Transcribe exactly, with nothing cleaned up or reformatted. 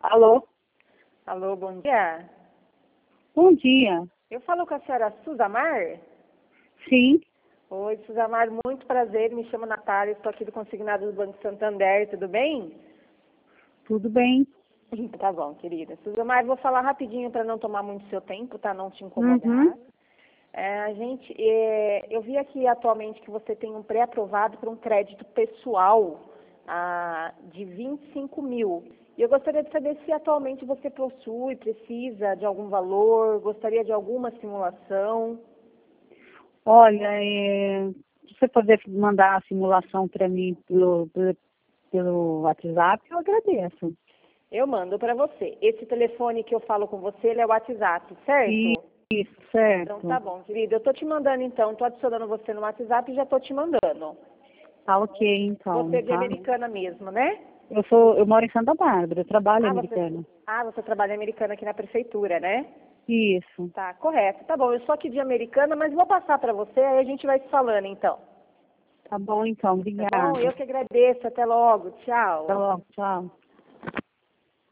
Alô? Alô, bom dia. Bom dia. Eu falo com a senhora Suzamar? Sim, Oi, Suzamar, muito prazer. Me chamo Natália, estou aqui do Consignado do Banco Santander, tudo bem? tudo bem. Tá bom, querida. Suzamar, vou falar rapidinho para não tomar muito seu tempo, tá? Não te incomodar. Uhum. É, a gente, é, eu vi aqui atualmente que você tem um pré-aprovado para um crédito pessoal ah, de vinte e cinco mil. E eu gostaria de saber se atualmente você possui, precisa de algum valor, gostaria de alguma simulação. Olha, é, se você puder mandar a simulação para mim pelo, pelo, pelo WhatsApp, eu agradeço. Eu mando para você. Esse telefone que eu falo com você, ele é o WhatsApp, certo? Isso, Então certo. tá bom, querida. Eu tô te mandando então, tô adicionando você no WhatsApp e já tô te mandando. Tá ok, Você então, é de tá? Americana mesmo, né? Eu sou, eu moro em Santa Bárbara, eu trabalho Ah, você, americana. ah, você trabalha em Americana aqui na prefeitura, né? Isso. Tá, correto. Tá bom, eu sou aqui de Americana, mas vou passar para você, aí a gente vai se falando então. Tá bom, então, Tá bom? obrigada. Eu que agradeço. Até logo. Até Tchau. logo, tchau.